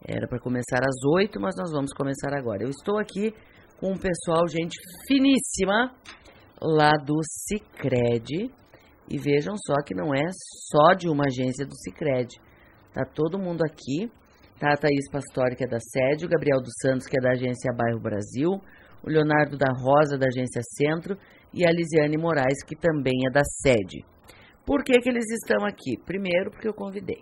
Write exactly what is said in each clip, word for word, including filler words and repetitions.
Era para começar às oito, mas nós vamos começar agora. Eu estou aqui com um pessoal, gente finíssima, lá do Sicredi. E vejam só que não é só de uma agência do Sicredi. Tá todo mundo aqui. Tá a Thaís Pastori, que é da Sede, o Gabriel dos Santos, que é da agência Bairro Brasil, o Leonardo da Rosa, da agência Centro, e a Lisiane Moraes, que também é da Sede. Por que que eles estão aqui? Primeiro, porque eu convidei.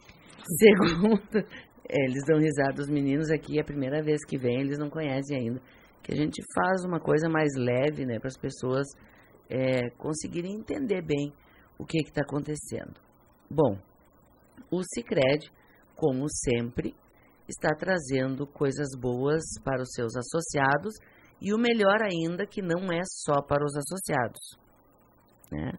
Segundo, é, eles dão risada, os meninos aqui, é a primeira vez que vêm, eles não conhecem ainda, que a gente faz uma coisa mais leve, né, para as pessoas é, conseguirem entender bem o que está acontecendo. Bom, o Sicredi, como sempre, está trazendo coisas boas para os seus associados e o melhor ainda que não é só para os associados, né?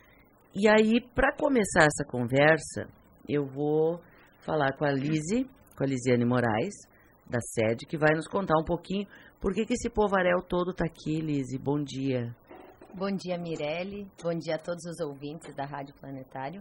E aí, para começar essa conversa, eu vou falar com a Lise, com a Lisiane Moraes, da Sede, que vai nos contar um pouquinho por que que esse povaréu todo está aqui, Lise. Bom dia. Bom dia, Mirelle. Bom dia a todos os ouvintes da Rádio Planetário.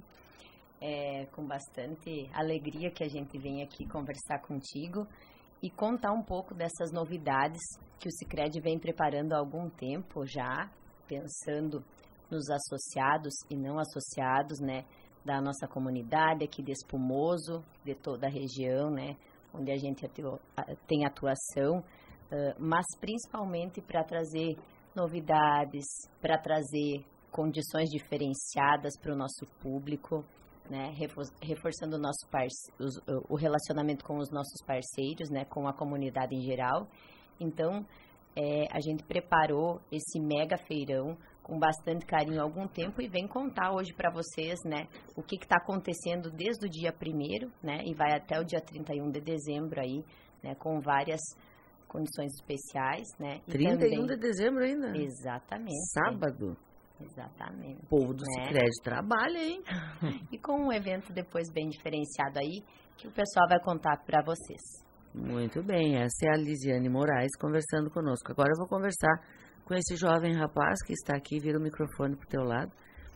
É com bastante alegria que a gente vem aqui conversar contigo e contar um pouco dessas novidades que o Sicredi vem preparando há algum tempo já, pensando nos associados e não associados, né, da nossa comunidade aqui de Espumoso, de toda a região, né, onde a gente tem atuação, mas principalmente para trazer novidades, para trazer condições diferenciadas para o nosso público, né, reforçando o nosso parce- os, o relacionamento com os nossos parceiros, né, com a comunidade em geral. Então, é, a gente preparou esse mega feirão com bastante carinho há algum tempo e vem contar hoje para vocês, né, o que está acontecendo desde o dia primeiro, né, e vai até o dia trinta e um de dezembro aí, né, com várias condições especiais, né. E trinta e um também, de dezembro ainda? Exatamente. Sábado? Exatamente. O povo do né? Sicredi trabalha, hein? E com um evento depois bem diferenciado aí, que o pessoal vai contar para vocês. Muito bem, essa é a Lisiane Moraes conversando conosco. Agora eu vou conversar com esse jovem rapaz que está aqui, vira o microfone pro teu lado.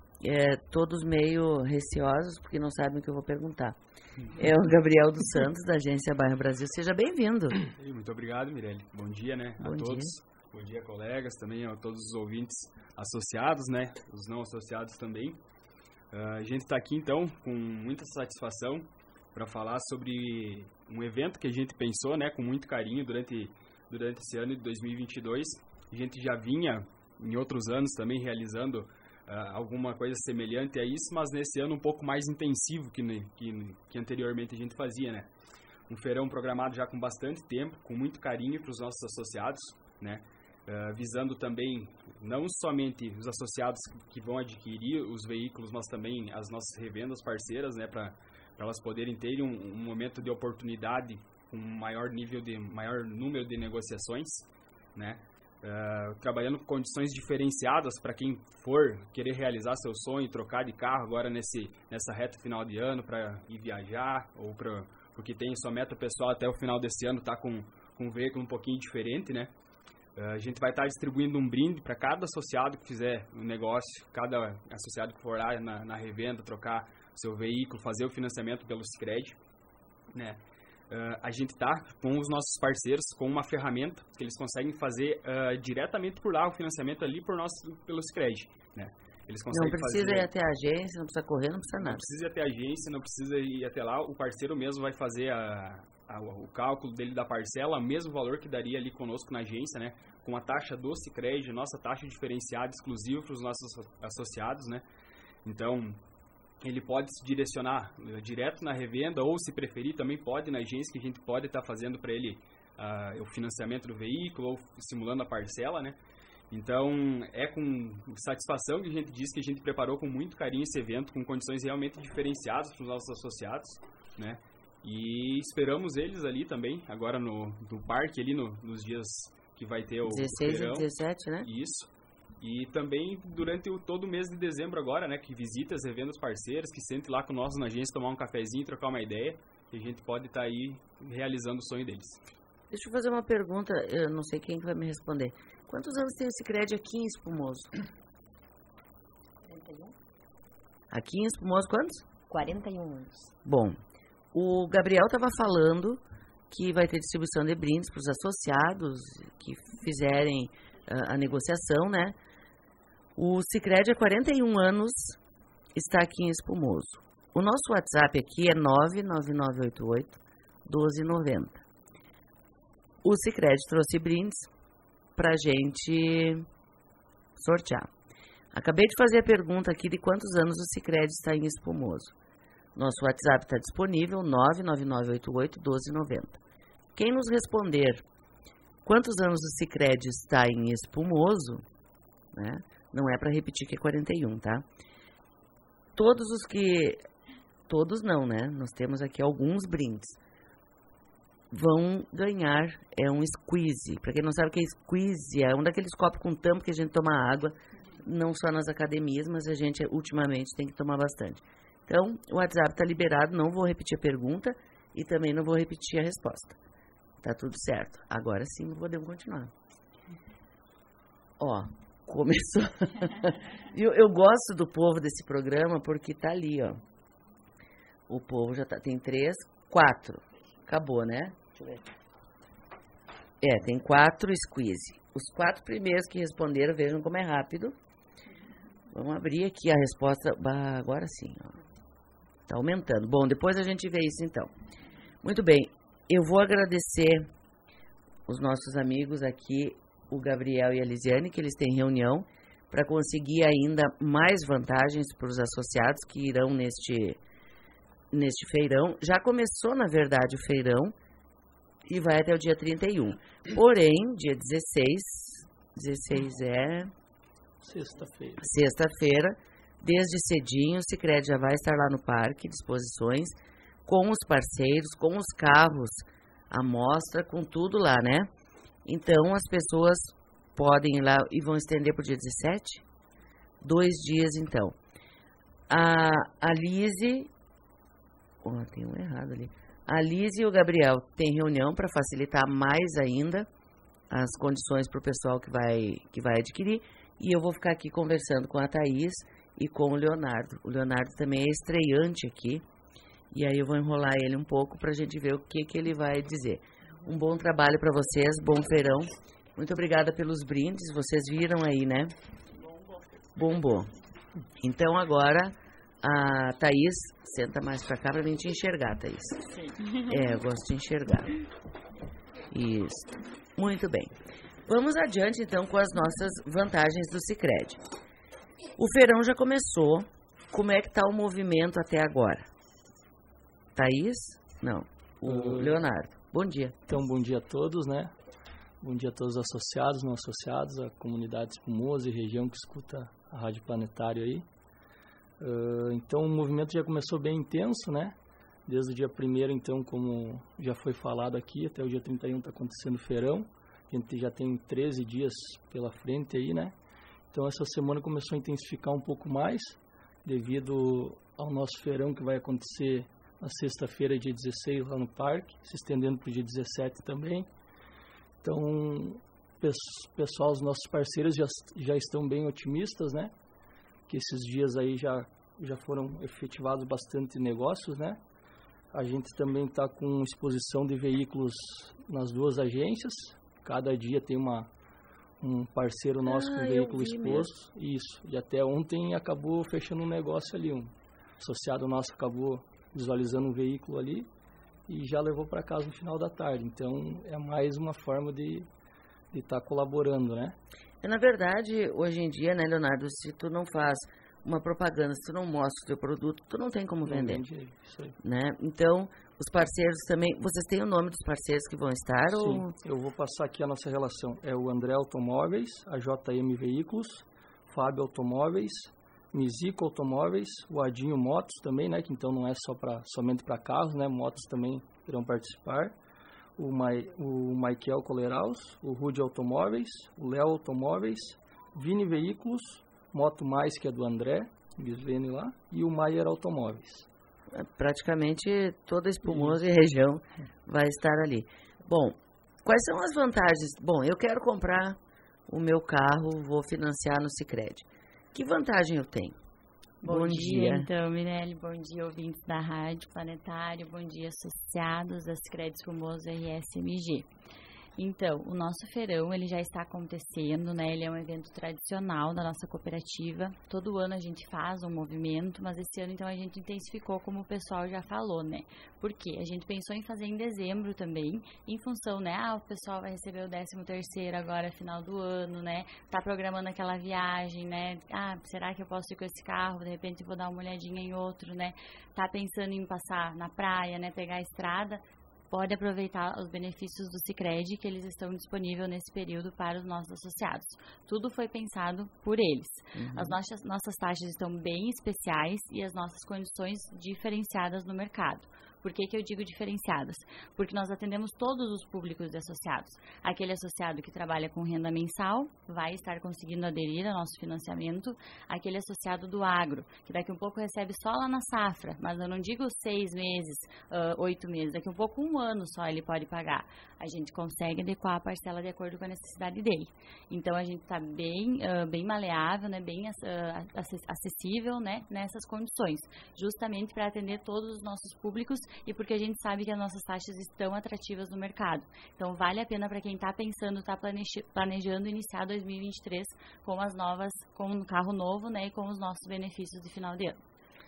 É, todos meio receosos, porque não sabem o que eu vou perguntar. É o Gabriel dos Santos, da agência Bairro Brasil. Seja bem-vindo. Muito obrigado, Mirelle. Bom dia, né, Bom a dia. todos. Bom dia, colegas, também a todos os ouvintes associados, né, os não associados também. Uh, a gente está aqui, então, com muita satisfação para falar sobre um evento que a gente pensou, né, com muito carinho durante, durante esse ano de dois mil e vinte e dois. A gente já vinha, em outros anos, também realizando uh, alguma coisa semelhante a isso, mas nesse ano um pouco mais intensivo que, que, que anteriormente a gente fazia, né. Um feirão programado já com bastante tempo, com muito carinho para os nossos associados, né. Uh, visando também não somente os associados que vão adquirir os veículos, mas também as nossas revendas parceiras, né, para elas poderem ter um, um momento de oportunidade com maior nível de maior número de negociações, né, uh, trabalhando com condições diferenciadas para quem for querer realizar seu sonho, trocar de carro agora nesse nessa reta final de ano para ir viajar ou para porque tem sua meta pessoal até o final desse ano tá com com um veículo um pouquinho diferente, né. A gente vai estar distribuindo um brinde para cada associado que fizer um negócio, cada associado que for lá na, na revenda, trocar seu veículo, fazer o financiamento pelo Sicredi, né? Uh, a gente está com os nossos parceiros com uma ferramenta que eles conseguem fazer uh, diretamente por lá, o financiamento ali por nós, pelo Sicredi, né? Eles conseguem Não precisa fazer... ir até a agência, não precisa correr, não precisa nada. Não precisa ir até a agência, não precisa ir até lá, o parceiro mesmo vai fazer a... o cálculo dele da parcela, o mesmo valor que daria ali conosco na agência, né? Com a taxa do Sicredi, nossa taxa diferenciada exclusiva para os nossos associados, né? Então, ele pode se direcionar direto na revenda ou, se preferir, também pode na agência, que a gente pode estar fazendo para ele uh, o financiamento do veículo ou simulando a parcela, né? Então, é com satisfação que a gente diz que a gente preparou com muito carinho esse evento, com condições realmente diferenciadas para os nossos associados, né? E esperamos eles ali também, agora no, no parque, ali no, nos dias que vai ter o dezesseis feirão. e dezessete, né? Isso. E também durante o, todo o mês de dezembro agora, né? Que visita as revendas parceiras, que sente lá com nós na agência, tomar um cafezinho, trocar uma ideia. E a gente pode estar tá aí realizando o sonho deles. Deixa eu fazer uma pergunta, eu não sei quem que vai me responder. Quantos anos tem o Sicredi aqui em Espumoso? quarenta e um. Aqui em Espumoso, quantos? quarenta e um anos. Bom, o Gabriel estava falando que vai ter distribuição de brindes para os associados que fizerem uh, a negociação, né? O Sicredi há quarenta e um anos está aqui em Espumoso. O nosso WhatsApp aqui é nove nove nove oito oito um dois nove zero. O Sicredi trouxe brindes para a gente sortear. Acabei de fazer a pergunta aqui de quantos anos o Sicredi está em Espumoso. Nosso WhatsApp está disponível, nove nove nove oito oito um dois nove zero. Quem nos responder quantos anos o Sicredi está em Espumoso, né, não é para repetir que é quarenta e um, tá? Todos os que... Todos não, né? Nós temos aqui alguns brindes. Vão ganhar, é um squeeze. Para quem não sabe o que é squeeze, é um daqueles copos com tampa que a gente toma água, não só nas academias, mas a gente ultimamente tem que tomar bastante. Então, o WhatsApp está liberado, não vou repetir a pergunta e também não vou repetir a resposta. Tá tudo certo. Agora sim podemos continuar. Ó, começou. eu, eu gosto do povo desse programa porque tá ali, ó. O povo já tá, tem três, quatro. Acabou, né? Deixa eu ver. É, tem quatro squeeze. Os quatro primeiros que responderam, vejam como é rápido. Vamos abrir aqui a resposta. Bah, agora sim, ó. Tá aumentando. Bom, depois a gente vê isso então. Muito bem, eu vou agradecer os nossos amigos aqui, o Gabriel e a Lisiane, que eles têm reunião para conseguir ainda mais vantagens para os associados que irão neste, neste feirão. Já começou, na verdade, o feirão e vai até o dia trinta e um. Porém, dia dezesseis, dezesseis é... Sexta-feira. Sexta-feira. Desde cedinho, o Sicredi já vai estar lá no parque, disposições, com os parceiros, com os carros, a mostra, com tudo lá, né? Então, as pessoas podem ir lá e vão estender para o dia dezessete? Dois dias, então. A, a Lise... Oh, tem um errado ali. A Lise e o Gabriel têm reunião para facilitar mais ainda as condições para o pessoal que vai, que vai adquirir. E eu vou ficar aqui conversando com a Thaís e com o Leonardo. O Leonardo também é estreante aqui. E aí eu vou enrolar ele um pouco para a gente ver o que, que ele vai dizer. Um bom trabalho para vocês, bom feirão. Muito obrigada pelos brindes, vocês viram aí, né? Bombom. Então agora a Thaís, senta mais para cá para mim te enxergar, Thaís. É, eu gosto de enxergar. Isso. Muito bem. Vamos adiante então com as nossas vantagens do Sicredi. O feirão já começou. Como é que está o movimento até agora? Thaís? Não. O uh, Leonardo. Bom dia. Então, bom dia a todos, né? Bom dia a todos os associados, não associados, a comunidade espumosa e região que escuta a Rádio Planetário aí. Uh, então, o movimento já começou bem intenso, né? Desde o dia primeiro, então, como já foi falado aqui, até o dia trinta e um está acontecendo o feirão. A gente já tem treze dias pela frente aí, né? Então, essa semana começou a intensificar um pouco mais, devido ao nosso feirão que vai acontecer na sexta-feira, dia dezesseis, lá no parque, se estendendo para o dia dezessete também. Então, pessoal, os nossos parceiros já, já estão bem otimistas, né? Que esses dias aí já, já foram efetivados bastante negócios, né? A gente também está com exposição de veículos nas duas agências. Cada dia tem uma, um parceiro nosso ah, com veículo exposto. Isso. E até ontem acabou fechando um negócio ali. Um associado nosso acabou visualizando um veículo ali e já levou para casa no final da tarde. Então, é mais uma forma de estar tá colaborando, né? É, na verdade, hoje em dia, né, Leonardo, se tu não faz uma propaganda, se tu não mostra o teu produto, tu não tem como não vender. Vende, isso aí. Né? Então, os parceiros também... Vocês têm o nome dos parceiros que vão estar? Sim, ou... eu vou passar aqui a nossa relação. É o André Automóveis, a J M Veículos, Fábio Automóveis, Mizico Automóveis, o Adinho Motos também, né? Que então não é só pra, somente para carros, né? Motos também irão participar. O, Ma, o Michael Coleraus, o Rude Automóveis, o Léo Automóveis, Vini Veículos, Moto Mais, que é do André, Bisvene lá, e o Maier Automóveis. Praticamente toda a Espumosa e região vai estar ali. Bom, quais são as vantagens? Bom, eu quero comprar o meu carro, vou financiar no Sicredi. Que vantagem eu tenho? Bom, bom dia, dia. Então, Mirelle, bom dia, ouvintes da Rádio Planetário, bom dia, associados da Sicredi Espumoso R S M G. Então, o nosso feirão, ele já está acontecendo, né? Ele é um evento tradicional da nossa cooperativa. Todo ano a gente faz um movimento, mas esse ano, então, a gente intensificou, como o pessoal já falou, né? Por quê? A gente pensou em fazer em dezembro também, em função, né? Ah, o pessoal vai receber o décimo terceiro agora, final do ano, né? Tá programando aquela viagem, né? Ah, será que eu posso ir com esse carro? De repente, vou dar uma olhadinha em outro, né? Tá pensando em passar na praia, né? Pegar a estrada. Pode aproveitar os benefícios do Sicredi, que eles estão disponíveis nesse período para os nossos associados. Tudo foi pensado por eles. Uhum. As nossas, nossas taxas estão bem especiais e as nossas condições diferenciadas no mercado. Por que que eu digo diferenciadas? Porque nós atendemos todos os públicos de associados. Aquele associado que trabalha com renda mensal vai estar conseguindo aderir ao nosso financiamento. Aquele associado do agro, que daqui a um pouco recebe só lá na safra, mas eu não digo seis meses, uh, oito meses, daqui a um pouco um ano só ele pode pagar. A gente consegue adequar a parcela de acordo com a necessidade dele. Então, a gente está bem, uh, bem maleável, né, bem uh, acessível, né, nessas condições, justamente para atender todos os nossos públicos e porque a gente sabe que as nossas taxas estão atrativas no mercado. Então, vale a pena para quem está pensando, está planejando iniciar dois mil e vinte e três com as novas, com um carro novo, né, e com os nossos benefícios de final de ano.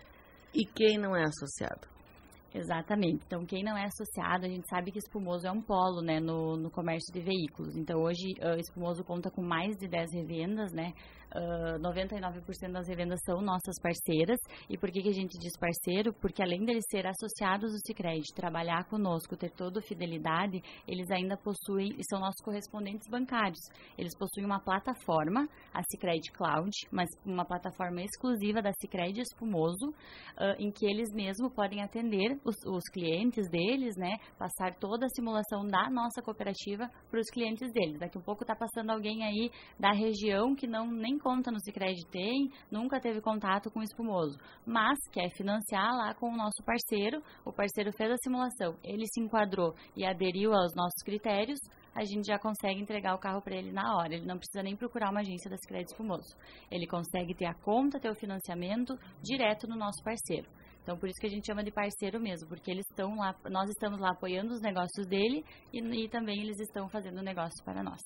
E quem não é associado? Exatamente. Então, quem não é associado, a gente sabe que Espumoso é um polo, né, no, no comércio de veículos. Então, hoje, uh, Espumoso conta com mais de dez revendas, né? Uh, noventa e nove por cento das revendas são nossas parceiras. E por que que a gente diz parceiro? Porque além deles ser associados do Sicredi, trabalhar conosco, ter toda a fidelidade, eles ainda possuem, e são nossos correspondentes bancários. Eles possuem uma plataforma, a Sicredi Cloud, mas uma plataforma exclusiva da Sicredi Espumoso, uh, em que eles mesmos podem atender os, os clientes deles, né? Passar toda a simulação da nossa cooperativa para os clientes deles. Daqui a pouco está passando alguém aí da região que não nem conta no Sicredi tem, nunca teve contato com o Espumoso, mas quer financiar lá com o nosso parceiro, o parceiro fez a simulação, ele se enquadrou e aderiu aos nossos critérios, a gente já consegue entregar o carro para ele na hora, ele não precisa nem procurar uma agência da Sicredi Espumoso, ele consegue ter a conta, ter o financiamento direto no nosso parceiro. Então, por isso que a gente chama de parceiro mesmo, porque eles estão lá, nós estamos lá apoiando os negócios dele e, e também eles estão fazendo negócio para nós.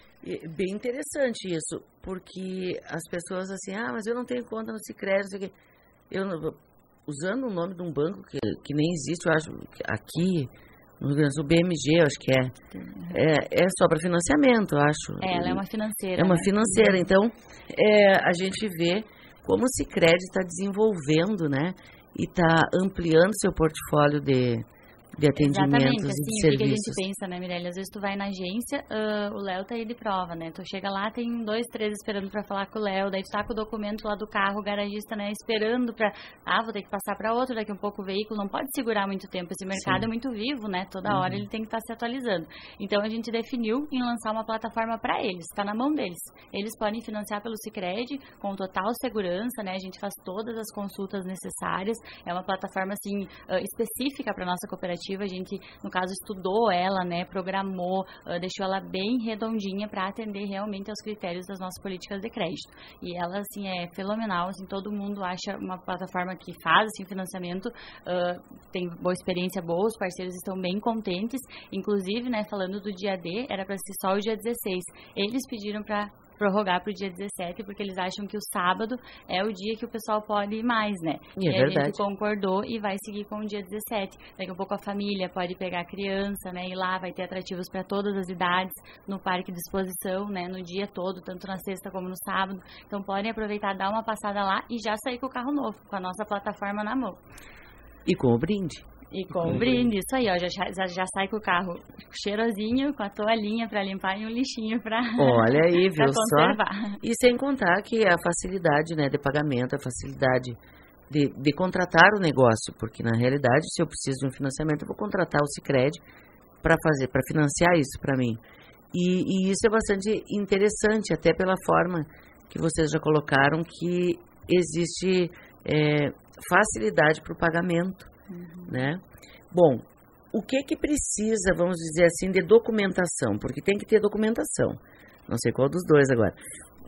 Bem interessante isso, porque as pessoas assim, ah, mas eu não tenho conta no Sicredi, não sei o quê. Eu, usando o nome de um banco que, que nem existe, eu acho, aqui no Rio Grande do Sul, B M G, eu acho que é, é, é só para financiamento, eu acho. É, ela é uma financeira. É uma né? financeira, então é, a gente vê como o Sicredi está desenvolvendo, né, e está ampliando seu portfólio de... de atendimentos Exatamente, assim, e de o que, que a serviços. gente pensa, né, Mirelle? Às vezes tu vai na agência, uh, o Léo tá aí de prova, né? Tu chega lá, tem dois, três esperando pra falar com o Léo, daí tu tá com o documento lá do carro, o garagista, né, esperando pra... Ah, vou ter que passar pra outro, daqui a um pouco o veículo não pode segurar muito tempo. Esse mercado Sim. é muito vivo, né? Toda uhum. hora ele tem que estar tá se atualizando. Então, a gente definiu em lançar uma plataforma pra eles, tá na mão deles. Eles podem financiar pelo Sicredi com total segurança, né? A gente faz todas as consultas necessárias. É uma plataforma, assim, uh, específica pra nossa cooperativa. A gente... no caso, estudou ela, né, programou, uh, deixou ela bem redondinha para atender realmente aos critérios das nossas políticas de crédito. E ela, assim, é fenomenal, assim, todo mundo acha uma plataforma que faz, assim, financiamento, uh, tem boa experiência, boa, os parceiros estão bem contentes, inclusive, né, falando do dia D, era para ser só o dia dezesseis. Eles pediram para prorrogar para o dia dezessete, porque eles acham que o sábado é o dia que o pessoal pode ir mais, né? E, é e a verdade. gente concordou e vai seguir com o dia dezessete. Daqui a pouco a família pode pegar a criança, né? E lá vai ter atrativos para todas as idades, no parque de exposição, né? No dia todo, tanto na sexta como no sábado. Então, podem aproveitar, dar uma passada lá e já sair com o carro novo, com a nossa plataforma na mão. E com o brinde. E com o brinde, isso aí, ó, já, já, já sai com o carro cheirosinho, com a toalhinha para limpar e um lixinho para Olha aí, viu conservar. Só? E sem contar que a facilidade, né, de pagamento, a facilidade de, de contratar o negócio, porque na realidade, se eu preciso de um financiamento, eu vou contratar o Sicredi para fazer, para financiar isso para mim. E, e isso é bastante interessante, até pela forma que vocês já colocaram, que existe é, facilidade para o pagamento. Uhum. Né? Bom, o que que precisa, vamos dizer assim, de documentação? Porque tem que ter documentação. Não sei qual dos dois agora.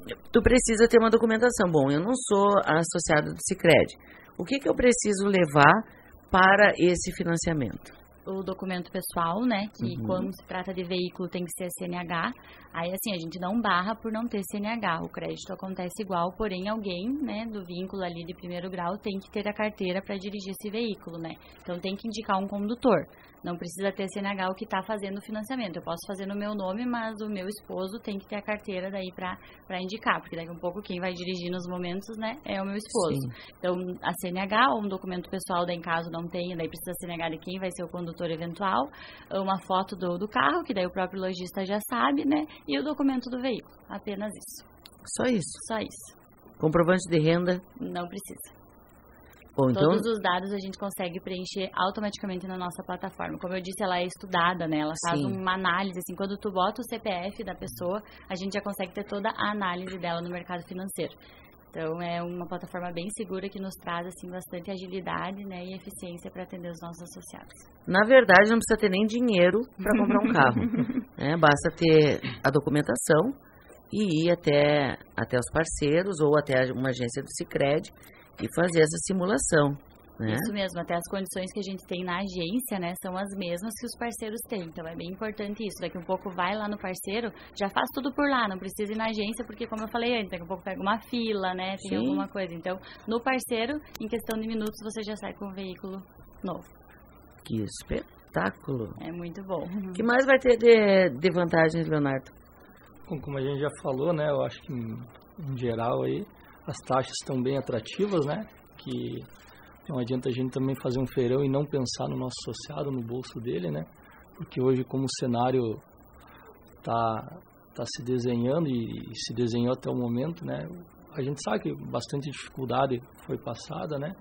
tu precisa ter uma documentação. Bom, eu não sou associado do Sicredi. O que, que eu preciso levar para esse financiamento? O documento pessoal, né, que Uhum. quando se trata de veículo tem que ser C N H, aí assim, a gente não barra por não ter C N H, o crédito acontece igual, porém alguém, né, do vínculo ali de primeiro grau tem que ter a carteira para dirigir esse veículo, né, então tem que indicar um condutor, não precisa ter C N H o que está fazendo o financiamento, eu posso fazer no meu nome, mas o meu esposo tem que ter a carteira daí para indicar, porque daqui a um pouco quem vai dirigir nos momentos, né, é o meu esposo. Sim. Então, a C N H ou um documento pessoal, daí em caso não tenha, daí precisa C N H de quem vai ser o condutor eventual, uma foto do, do carro, que daí o próprio lojista já sabe, né? E o documento do veículo. Apenas isso. Só isso? Só isso. Comprovante de renda? Não precisa. Bom, então... Todos os dados a gente consegue preencher automaticamente na nossa plataforma. Como eu disse, ela é estudada, né? Ela faz Sim. uma análise, assim, quando tu bota o C P F da pessoa, a gente já consegue ter toda a análise dela no mercado financeiro. Então, é uma plataforma bem segura que nos traz, assim, bastante agilidade, né, e eficiência para atender os nossos associados. Na verdade, não precisa ter nem dinheiro para comprar um carro. Né? Basta ter a documentação e ir até, até os parceiros ou até uma agência do Sicredi e fazer essa simulação. Né? Isso mesmo, até as condições que a gente tem na agência, né, são as mesmas que os parceiros têm, então é bem importante isso, daqui a um pouco vai lá no parceiro, já faz tudo por lá, não precisa ir na agência, porque como eu falei antes, daqui a pouco pega uma fila, né, tem Sim. alguma coisa, então no parceiro, em questão de minutos, você já sai com um veículo novo. Que espetáculo! É muito bom. O que mais vai ter de, de vantagens, Leonardo? Bom, como a gente já falou, né, eu acho que em, em geral aí, as taxas estão bem atrativas, né, que não adianta a gente também fazer um feirão e não pensar no nosso associado, no bolso dele, né? Porque hoje, como o cenário está tá se desenhando e, e se desenhou até o momento, né? A gente sabe que bastante dificuldade foi passada, né?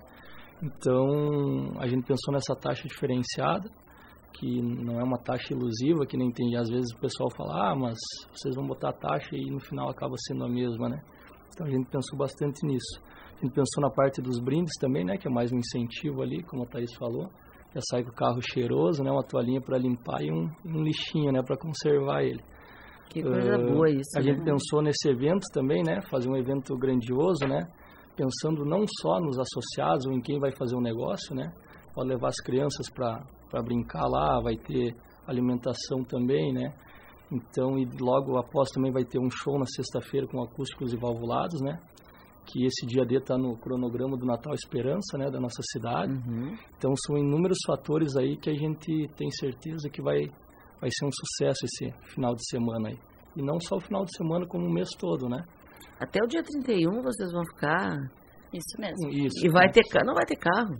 Então, a gente pensou nessa taxa diferenciada, que não é uma taxa ilusiva, que nem tem, às vezes o pessoal fala, ah, mas vocês vão botar a taxa e no final acaba sendo a mesma, né? Então, a gente pensou bastante nisso. A gente pensou na parte dos brindes também, né, que é mais um incentivo ali, como a Thaís falou. Já sai com o carro cheiroso, né, uma toalhinha para limpar e um, um lixinho, né, para conservar ele. Que coisa uh, boa isso. A né? gente pensou nesse evento também, né, fazer um evento grandioso, né, pensando não só nos associados ou em quem vai fazer o negócio, né, pode levar as crianças para brincar lá, vai ter alimentação também, né. Então, e logo após também vai ter um show na sexta-feira com acústicos e valvulados, né? Que esse dia D está no cronograma do Natal Esperança, né? Da nossa cidade. Uhum. Então, são inúmeros fatores aí que a gente tem certeza que vai, vai ser um sucesso esse final de semana aí. E não só o final de semana, como o mês todo, né? Até o dia trinta e um vocês vão ficar... Isso mesmo. Isso. E vai ter carro, não vai ter carro,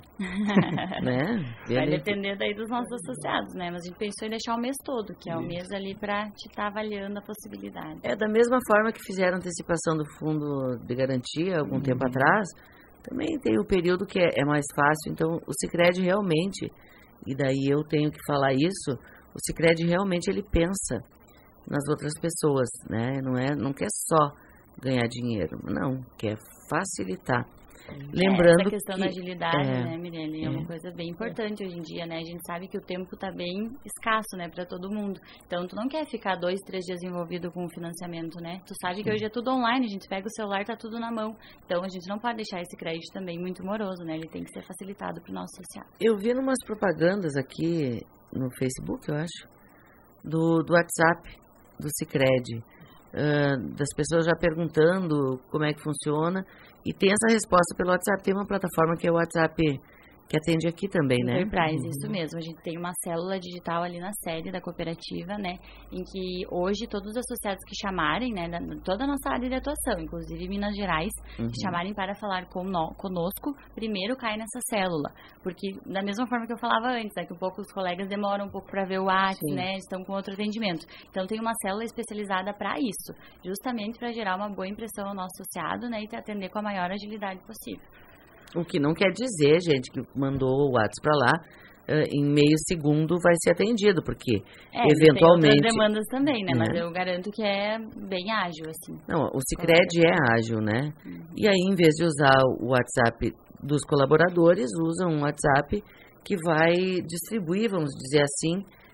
né? Vai Ele- depender daí dos nossos associados, né? Mas a gente pensou em deixar o mês todo, que é o mês ali para te estar avaliando a possibilidade. É da mesma forma que fizeram antecipação do fundo de garantia algum tempo atrás, também tem o período que é, é mais fácil. Então, o Sicredi realmente, e daí eu tenho que falar isso, o Sicredi realmente ele pensa nas outras pessoas, né? Não é, não quer só ganhar dinheiro, não, quer facilitar. Lembrando Essa questão que, da agilidade, é, né, Mirelle, é, é. uma coisa bem importante hoje em dia, né? A gente sabe que o tempo está bem escasso, né, para todo mundo. Então, tu não quer ficar dois, três dias envolvido com o financiamento, né? Tu sabe que hoje é tudo online, a gente pega o celular, tá tudo na mão. Então, a gente não pode deixar esse crédito também muito moroso, né? Ele tem que ser facilitado para o nosso associado. eu vi umas propagandas aqui no Facebook, eu acho, do, do WhatsApp, do Sicredi, uh, das pessoas já perguntando como é que funciona, e tem essa resposta pelo WhatsApp. Tem uma plataforma que é o WhatsApp, que atende aqui também, né? Enterprise, Uhum. isso mesmo. A gente tem uma célula digital ali na sede da cooperativa, né? Em que hoje todos os associados que chamarem, né? Da, toda a nossa área de atuação, inclusive Minas Gerais, Uhum. que chamarem para falar com no, conosco, primeiro cai nessa célula. Porque da mesma forma que eu falava antes, daqui a pouco os colegas demoram um pouco para ver o WhatsApp, Sim. né? Estão com outro atendimento. Então tem uma célula especializada para isso, justamente para gerar uma boa impressão ao nosso associado, né? E te atender com a maior agilidade possível. O que não quer dizer, gente, que mandou o WhatsApp para lá, uh, em meio segundo vai ser atendido, porque É, eventualmente... tem outras demandas também, né? né? Mas eu garanto que é bem ágil, assim. Não, o Sicredi é ágil, né? Uhum. E aí, em vez de usar o WhatsApp dos colaboradores, usam um WhatsApp que vai distribuir, vamos dizer assim,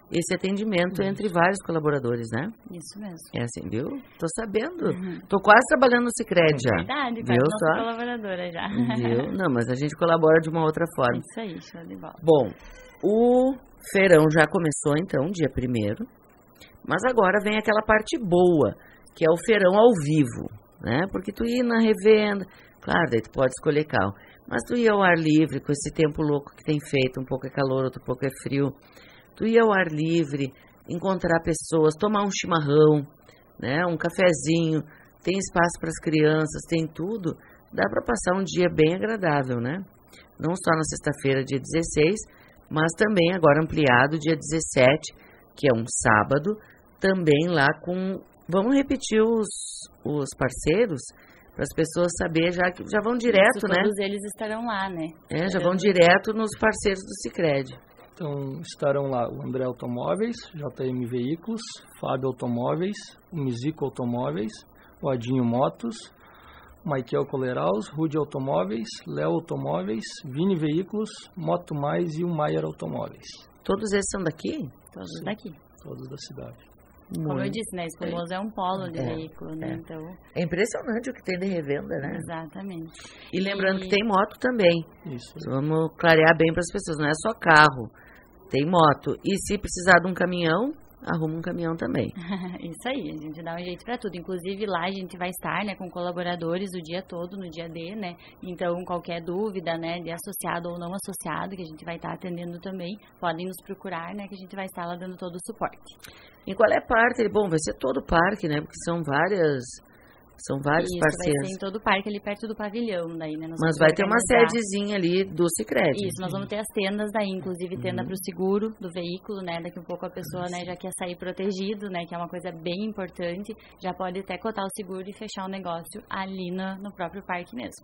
esse atendimento entre vários colaboradores, né? Isso mesmo. É assim, viu? Tô sabendo. Uhum. Tô quase trabalhando no Sicredi já. Verdade, viu? quase nossa Só? colaboradora já. Viu? Não, mas a gente colabora de uma outra forma. Isso aí, show de bola. Bom, o feirão já começou então, dia primeiro, mas agora vem aquela parte boa, que é o feirão ao vivo, né? Porque tu ir na revenda, claro, daí tu pode escolher carro, mas tu ir ao ar livre, com esse tempo louco que tem feito, um pouco é calor, outro pouco é frio, tu ir ao ar livre, encontrar pessoas, tomar um chimarrão, né? Um cafezinho, tem espaço para as crianças, tem tudo, dá para passar um dia bem agradável, né? Não só na sexta-feira, dia dezesseis, mas também agora ampliado, dia dezessete, que é um sábado, também lá com... Vamos repetir os, os parceiros, para as pessoas saberem, já que já vão direto, Isso, né? Todos eles estarão lá, né? É, já vão direto nos parceiros do Sicredi. Então, estarão lá o André Automóveis, J M Veículos, Fábio Automóveis, o Mizico Automóveis, o Adinho Motos, Michael Coleraus, Rude Automóveis, Léo Automóveis, Vini Veículos, Moto Mais e o Maier Automóveis. Todos esses são daqui? Todos daqui. Todos da cidade. Como Muito. eu disse, né? Espumoso é, é um polo de É, veículo, né? é. Então, É impressionante o que tem de revenda, né? exatamente. E lembrando E- que tem moto também. Isso. Vamos clarear bem para as pessoas, não é só carro, tem moto. E se precisar de um caminhão, arruma um caminhão também. Isso aí, a gente dá um jeito pra tudo. Inclusive lá a gente vai estar, né, com colaboradores o dia todo, no dia D, né? Então qualquer dúvida, né, de associado ou não associado, que a gente vai estar atendendo também, podem nos procurar, né, que a gente vai estar lá dando todo o suporte. E qual é a parte? Bom, vai ser todo o parque, né? Porque são várias, são vários Isso, parceiros. vai ser em todo o parque ali perto do pavilhão, daí, né? Nós Mas vamos vai ter uma organizar. sedezinha ali do Sicredi. Isso, nós vamos ter as tendas daí, inclusive tenda Uhum. para o seguro do veículo, né? Daqui um pouco a pessoa, né, já quer sair protegido, né? Que é uma coisa bem importante. Já pode até cotar o seguro e fechar o negócio ali no, no próprio parque mesmo.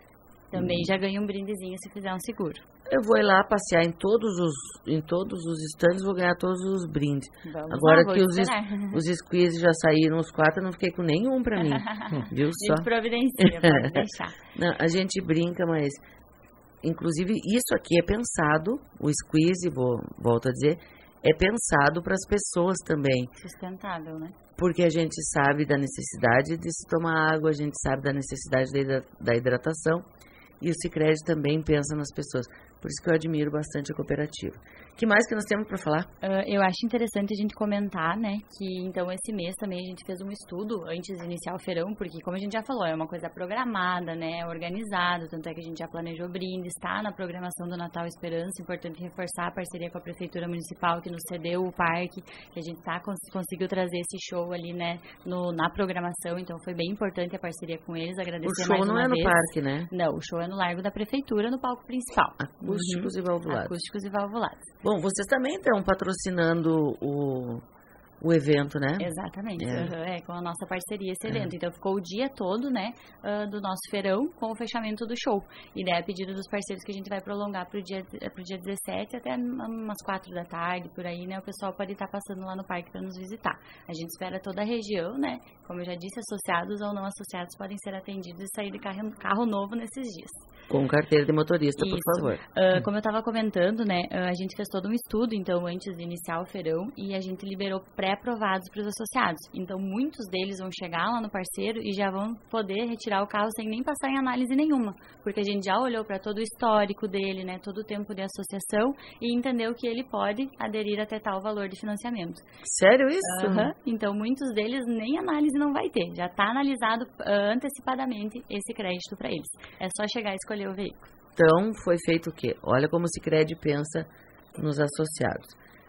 Também Uhum. já ganha um brindezinho se fizer um seguro. Eu vou ir lá passear em todos os, em todos os stands, vou ganhar todos os brindes. Vamos Agora lá, vou que os, es- esperar. os squeeze já saíram, os quatro, eu não fiquei com nenhum pra mim. Viu A só? gente providencia, pode deixar. Não, a gente brinca, mas inclusive isso aqui é pensado, o squeeze, vou, volto a dizer, é pensado para as pessoas também. Sustentável, né? Porque a gente sabe da necessidade de se tomar água, a gente sabe da necessidade da hidra- da hidratação. E o Sicredi também pensa nas pessoas. Por isso que eu admiro bastante a cooperativa. O que mais que nós temos para falar? Uh, eu acho interessante a gente comentar, né, que então esse mês também a gente fez um estudo antes de iniciar o feirão, porque como a gente já falou, é uma coisa programada, né, organizada, tanto é que a gente já planejou brinde, está na programação do Natal Esperança, importante reforçar a parceria com a Prefeitura Municipal, que nos cedeu o parque, que a gente tá, cons conseguiu trazer esse show ali, né, no, na programação, então foi bem importante a parceria com eles, agradecer O show mais não uma é no vez. parque, né? Não, o show é no Largo da Prefeitura, no palco principal. Acústicos Uhum. e valvulados. Acústicos e valvulados. Bom, vocês também estão patrocinando o, o evento, né? Exatamente, É. uhum, é, com a nossa parceria esse É. evento. Então ficou o dia todo, né, ah, do nosso feirão com o fechamento do show. E daí a pedido dos parceiros que a gente vai prolongar pro dia, pro dia dezessete até umas quatro da tarde, por aí, né, o pessoal pode estar passando lá no parque para nos visitar. A gente espera toda a região, né, como eu já disse, associados ou não associados podem ser atendidos e sair de carro, carro novo nesses dias. Com carteira de motorista, por Isso. favor. Uh, como eu estava comentando, né, uh, a gente fez todo um estudo, então, antes de iniciar o feirão, e a gente liberou pré-aprovados para os associados. Então, muitos deles vão chegar lá no parceiro e já vão poder retirar o carro sem nem passar em análise nenhuma, porque a gente já olhou para todo o histórico dele, né, todo o tempo de associação e entendeu que ele pode aderir até tal valor de financiamento. Sério isso? Aham. Então, muitos deles nem análise não vai ter. Já está analisado uh, antecipadamente esse crédito para eles. É só chegar e escolher o veículo. Então, foi feito o quê? Olha como o Sicredi pensa nos associados.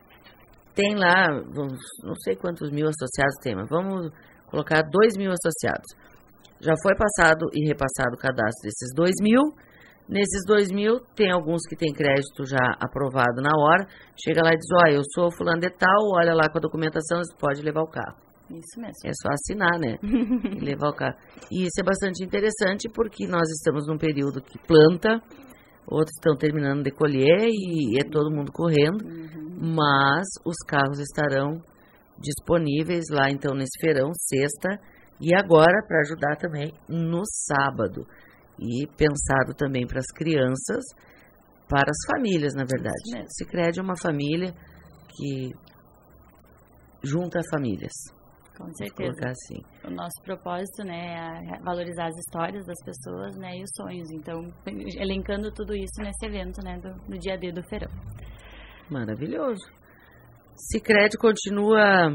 Tem lá, vamos, não sei quantos mil associados tem, mas vamos colocar dois mil associados. Já foi passado e repassado o cadastro desses dois mil. Nesses dois mil, tem alguns que têm crédito já aprovado na hora. Chega lá e diz, olha, eu sou fulano de tal, olha lá com a documentação, você pode levar o carro. Isso mesmo. É só assinar, né? E levar o carro. E isso é bastante interessante porque nós estamos num período que planta, outros estão terminando de colher e é todo mundo correndo, Uhum. mas os carros estarão disponíveis lá então nesse feirão, sexta, e agora para ajudar também no sábado. E pensado também para as crianças, para as famílias, na verdade. Isso mesmo. Sicredi é uma família que junta famílias. Com Vou certeza. colocar assim. O nosso propósito, né, é valorizar as histórias das pessoas, né, e os sonhos. Então, elencando tudo isso nesse evento, né, do, do dia D do feirão. Maravilhoso. Sicredi continua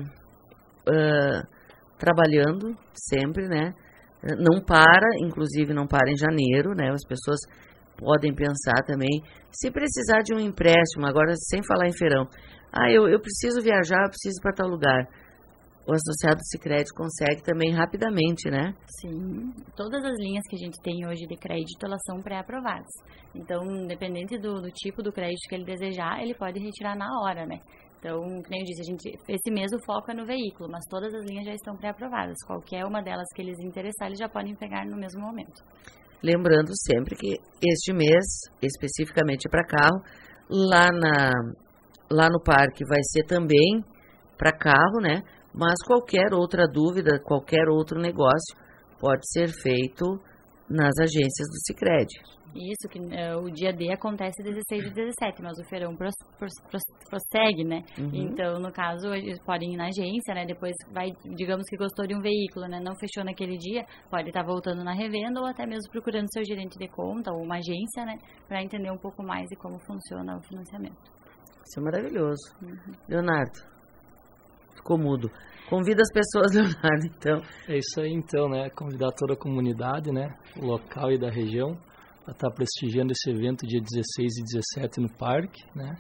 uh, trabalhando sempre, né? Não para, inclusive não para em janeiro, né? As pessoas podem pensar também, se precisar de um empréstimo, agora sem falar em feirão, ah, eu, eu preciso viajar, eu preciso ir para tal lugar. O associado Sicredi consegue também rapidamente, né? Sim, todas as linhas que a gente tem hoje de crédito, elas são pré-aprovadas. Então, independente do, do tipo do crédito que ele desejar, ele pode retirar na hora, né? Então, como eu disse, a gente, esse mês o foco é no veículo, mas todas as linhas já estão pré-aprovadas. Qualquer uma delas que eles interessar, eles já podem pegar no mesmo momento. Lembrando sempre que este mês, especificamente para carro, lá, na, lá no parque vai ser também para carro, né? Mas qualquer outra dúvida, qualquer outro negócio pode ser feito nas agências do Sicredi. Isso, que uh, o dia D acontece dezesseis e dezessete, mas o feirão pros, pros, pros, prossegue, né? Uhum. Então, no caso, eles podem ir na agência, né? Depois vai, digamos que gostou de um veículo, né? Não fechou naquele dia, pode estar voltando na revenda ou até mesmo procurando seu gerente de conta ou uma agência, né? Para entender um pouco mais de como funciona o financiamento. Isso é maravilhoso. Uhum. Leonardo, ficou mudo. Convida as pessoas, Leonardo, então. É isso aí, então, né? Convidar toda a comunidade, né? O local e da região para estar prestigiando esse evento dia dezesseis e dezessete no parque, né?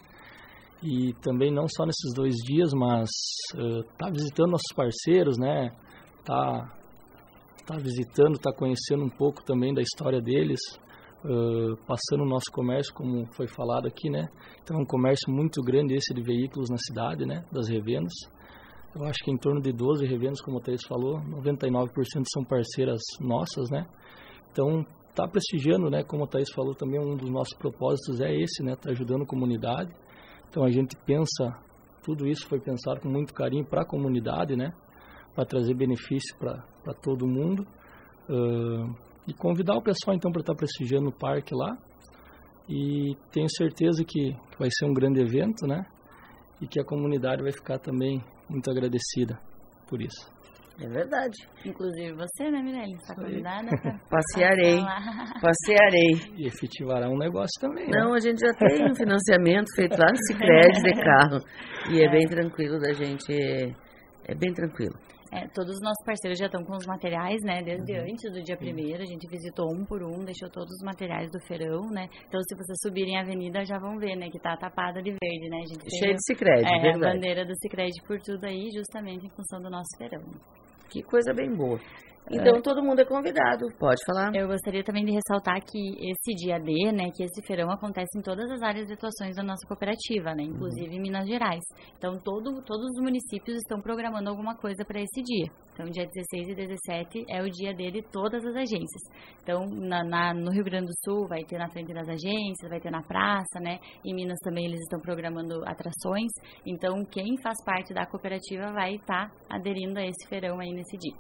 E também não só nesses dois dias, mas uh, tá visitando nossos parceiros, né? Tá, tá visitando, tá conhecendo um pouco também da história deles, uh, passando o nosso comércio, como foi falado aqui, né? Então é um comércio muito grande esse de veículos na cidade, né? Das revendas. Eu acho que em torno de doze revendas, como o Thaís falou, noventa e nove por cento são parceiras nossas, né? Então está prestigiando, né? Como a Thaís falou, também um dos nossos propósitos é esse, né? Tá ajudando a comunidade. Então a gente pensa, tudo isso foi pensado com muito carinho para a comunidade, né? Para trazer benefício para todo mundo. Uh, e convidar o pessoal então para estar tá prestigiando o parque lá. E tenho certeza que, que vai ser um grande evento, né? E que a comunidade vai ficar também muito agradecida por isso. É verdade. Inclusive você, né, Mirelle? Está convidada para passearei. Passearei. E efetivará um negócio também. Não, né? A gente já tem um financiamento feito lá no Sicredi de carro. E é, é bem tranquilo da gente. É bem tranquilo. É, todos os nossos parceiros já estão com os materiais, né? Desde uhum. antes do dia primeiro, a gente visitou um por um, deixou todos os materiais do feirão, né? Então, se vocês subirem a avenida, já vão ver, né? Que tá tapada de verde, né? A gente tem cheio de Sicredi, é, verdade. A bandeira do Sicredi por tudo aí, justamente em função do nosso feirão. Que coisa bem boa. Então, é. todo mundo é convidado, pode falar. Eu gostaria também de ressaltar que esse dia D, né, que esse feirão acontece em todas as áreas de atuações da nossa cooperativa, né, inclusive uhum. em Minas Gerais. Então, todo, todos os municípios estão programando alguma coisa para esse dia. Então, dia dezesseis e dezessete é o dia D de todas as agências. Então, na, na, no Rio Grande do Sul vai ter na frente das agências, vai ter na praça, né, em Minas também eles estão programando atrações. Então, quem faz parte da cooperativa vai estar tá aderindo a esse feirão aí nesse dia.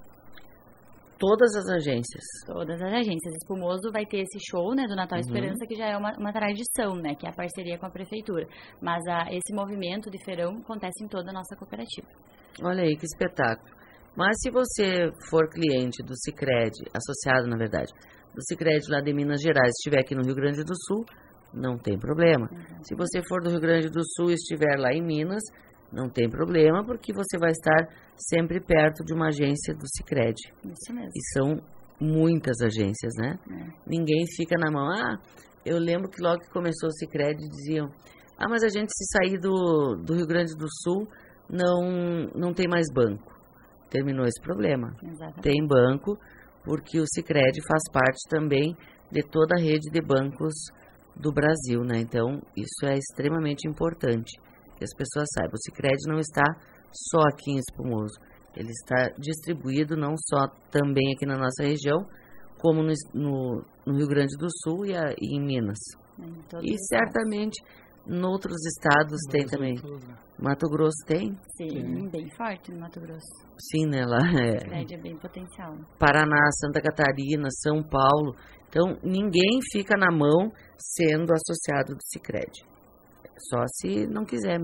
Todas as agências. Todas as agências. Espumoso vai ter esse show, né, do Natal uhum. Esperança, que já é uma, uma tradição, né, que é a parceria com a prefeitura. Mas a, esse movimento de feirão acontece em toda a nossa cooperativa. Olha aí, que espetáculo. Mas se você for cliente do Sicredi, associado, na verdade, do Sicredi lá de Minas Gerais, estiver aqui no Rio Grande do Sul, não tem problema. Uhum. Se você for do Rio Grande do Sul e estiver lá em Minas, não tem problema, porque você vai estar sempre perto de uma agência do Sicredi. Isso mesmo. E são muitas agências, né? É. Ninguém fica na mão. Ah, eu lembro que logo que começou o Sicredi, diziam, ah, mas a gente se sair do, do Rio Grande do Sul, não, não tem mais banco. Terminou esse problema. Exatamente. Tem banco, porque o Sicredi faz parte também de toda a rede de bancos do Brasil, né? Então, isso é extremamente importante. Que as pessoas saibam, o Sicredi não está só aqui em Espumoso, ele está distribuído não só também aqui na nossa região, como no, no, no Rio Grande do Sul e, a, e em Minas. Em e certamente em outros estados no tem também. Todo, né? Mato Grosso tem? Sim, Sim, bem forte no Mato Grosso. Sim, né? Lá é. O Sicredi é bem potencial. Paraná, Santa Catarina, São Paulo. Então, ninguém fica na mão sendo associado do Sicredi. Só se não quiser mesmo.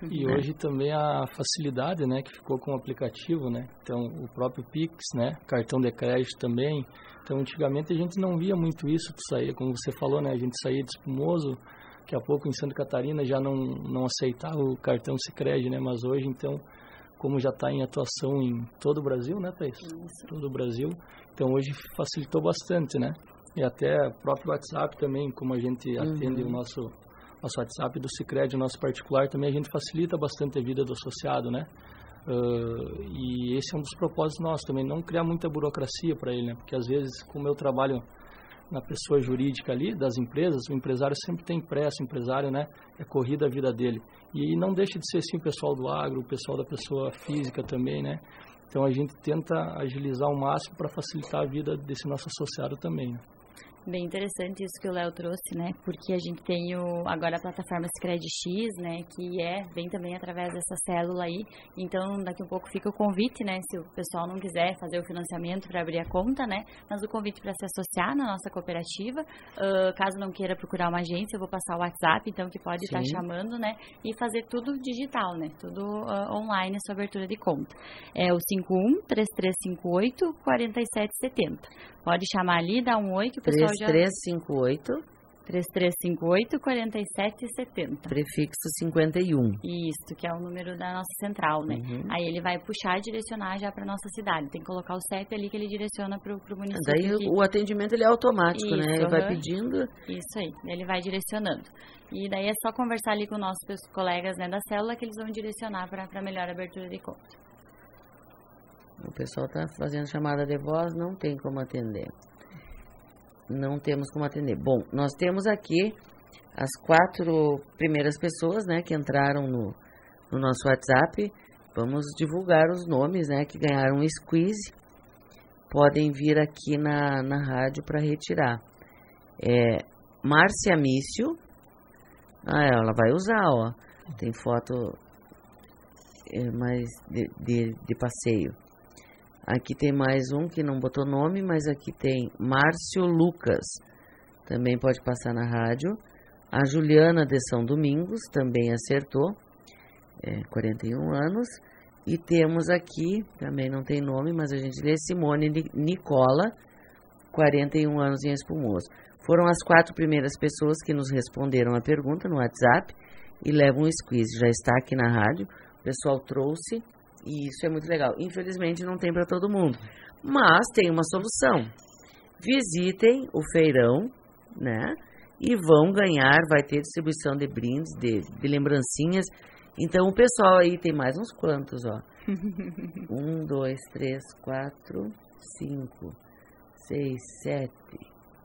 E hoje também a facilidade, né, que ficou com o aplicativo, né? Então, o próprio Pix, né? Cartão de crédito também. Então, antigamente a gente não via muito isso, que saía, como você falou, né? A gente saía de Espumoso, daqui a pouco em Santa Catarina já não, não aceitava o cartão Sicredi, né? Mas hoje, então, como já está em atuação em todo o Brasil, né, Thaís? Isso. Todo o Brasil. Então, hoje facilitou bastante, né? E até o próprio WhatsApp também, como a gente atende uhum. o nosso, nosso WhatsApp do Sicredi, o nosso particular, também a gente facilita bastante a vida do associado, né? Uh, e esse é um dos propósitos nossos também, não criar muita burocracia para ele, né? Porque às vezes, como eu trabalho na pessoa jurídica ali, das empresas, o empresário sempre tem pressa, o empresário, né, é corrida a vida dele. E não deixa de ser assim o pessoal do agro, o pessoal da pessoa física também, né? Então a gente tenta agilizar ao máximo para facilitar a vida desse nosso associado também, né? Bem interessante isso que o Léo trouxe, né? Porque a gente tem o, agora a plataforma Sicredi X, né? Que é, vem também através dessa célula aí. Então, daqui a pouco fica o convite, né? Se o pessoal não quiser fazer o financiamento para abrir a conta, né? Mas o convite para se associar na nossa cooperativa. Uh, caso não queira procurar uma agência, eu vou passar o WhatsApp, então, que pode estar chamando, né? E fazer tudo digital, né? Tudo uh, online, essa abertura de conta. É o cinco um, três três cinco oito, quatro sete sete zero. Pode chamar ali, dar um oi que o pessoal já... três três cinco oito três três cinco oito, quatro sete sete zero. Prefixo cinquenta e um. Isso, que é o número da nossa central, né? Uhum. Aí ele vai puxar e direcionar já para nossa cidade. Tem que colocar o C E P ali que ele direciona para o município. Daí que... o atendimento ele é automático, Isso, né? Ele uhum. vai pedindo. Isso aí, ele vai direcionando. E daí é só conversar ali com nossos colegas, né, da célula que eles vão direcionar para melhor abertura de conta. O pessoal está fazendo chamada de voz, não tem como atender. Não temos como atender. Bom, nós temos aqui as quatro primeiras pessoas, né, que entraram no, no nosso WhatsApp. Vamos divulgar os nomes, né, que ganharam um squeeze. Podem vir aqui na, na rádio para retirar. É, Márcia Mício. Ah, ela vai usar, ó. Tem foto é, mais de, de, de passeio. Aqui tem mais um que não botou nome, mas aqui tem Márcio Lucas, também pode passar na rádio. A Juliana de São Domingos também acertou, é, quarenta e um anos. E temos aqui, também não tem nome, mas a gente lê Simone Nicola, quarenta e um anos em Espumoso. Foram as quatro primeiras pessoas que nos responderam a pergunta no WhatsApp e levam um squeeze. Já está aqui na rádio, o pessoal trouxe. E isso é muito legal. Infelizmente não tem para todo mundo. Mas tem uma solução. Visitem o feirão, né? E vão ganhar, vai ter distribuição de brindes, de, de lembrancinhas. Então o pessoal aí tem mais uns quantos, ó. Um, dois, três, quatro, cinco, seis, sete,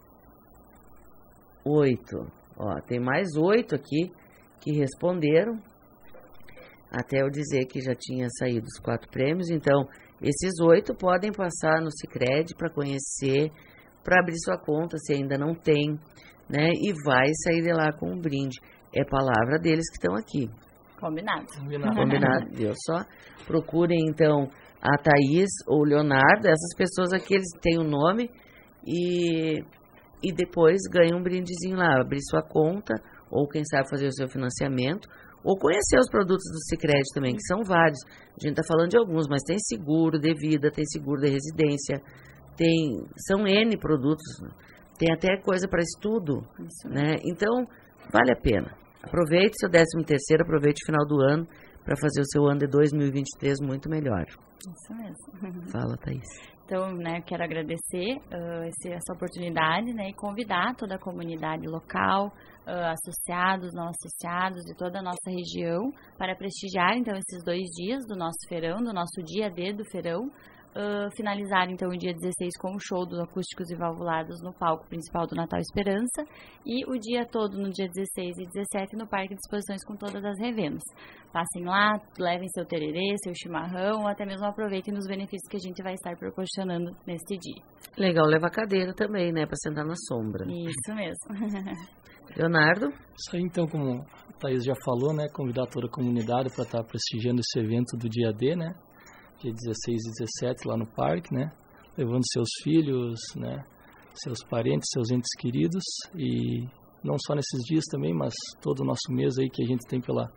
oito. Ó, tem mais oito aqui que responderam. Até eu dizer que já tinha saído os quatro prêmios. Então, esses oito podem passar no Sicredi para conhecer, para abrir sua conta, se ainda não tem, né? E vai sair de lá com um brinde. É palavra deles que estão aqui. Combinado. Combinado. Combinado, viu só? Procurem, então, a Thaís ou o Leonardo. Essas pessoas aqui, eles têm o nome e, e depois ganham um brindezinho lá. Abrir sua conta ou, quem sabe, fazer o seu financiamento. Ou conhecer os produtos do Sicredi também, que são vários. A gente está falando de alguns, mas tem seguro de vida, tem seguro de residência, tem, são N produtos, tem até coisa para estudo, Isso né? Mesmo. Então, vale a pena. Aproveite seu décimo terceiro, aproveite o final do ano para fazer o seu ano de dois mil e vinte e três muito melhor. Isso mesmo. Fala, Thaís. Então, né, quero agradecer uh, esse, essa oportunidade, né, e convidar toda a comunidade local, uh, associados, não associados de toda a nossa região para prestigiar, então, esses dois dias do nosso feirão, do nosso dia D do feirão. Uh, finalizar, então, o dia dezesseis com o show dos acústicos e valvulados no palco principal do Natal Esperança e o dia todo, no dia dezesseis e dezessete, no Parque de Exposições com todas as revendas. Passem lá, levem seu tererê, seu chimarrão, ou até mesmo aproveitem nos benefícios que a gente vai estar proporcionando neste dia. Legal, leva cadeira também, né, para sentar na sombra. Isso mesmo. Leonardo? Isso aí, então, como a Thaís já falou, né, convidar toda a comunidade para estar prestigiando esse evento do dia D, né, dia dezesseis e dezessete lá no parque, né, levando seus filhos, né, seus parentes, seus entes queridos, e não só nesses dias também, mas todo o nosso mês aí que a gente tem pela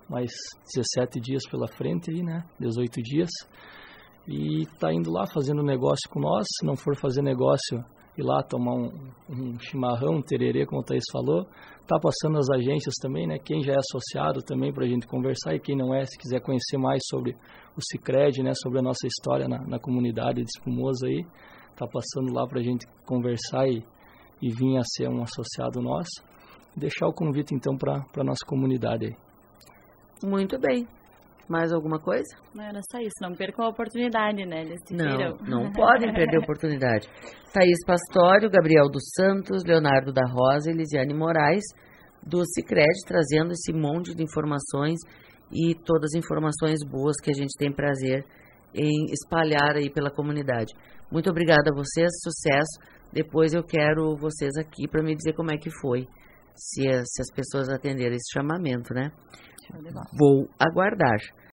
mais dezessete dias pela frente aí, né? dezoito dias. E tá indo lá fazendo negócio com nós. Se não for fazer negócio, ir lá tomar um, um chimarrão, um tererê, como o Thaís falou. Tá passando as agências também, né? Quem já é associado também pra gente conversar, e quem não é, se quiser conhecer mais sobre o Sicredi, né? Sobre a nossa história na, na comunidade de Espumoso aí, tá passando lá pra gente conversar e, e vir a ser um associado nosso. Deixar o convite então pra, pra nossa comunidade aí. Muito bem. Mais alguma coisa? Não era só isso, não percam a oportunidade, né? Eles se Não, viram. não podem perder a oportunidade. Thaís Pastório, Gabriel dos Santos, Leonardo da Rosa e Lisiane Moraes, do Sicredi, trazendo esse monte de informações e todas as informações boas que a gente tem prazer em espalhar aí pela comunidade. Muito obrigada a vocês, sucesso. Depois eu quero vocês aqui para me dizer como é que foi, se as, se as pessoas atenderam esse chamamento, né? Vou aguardar.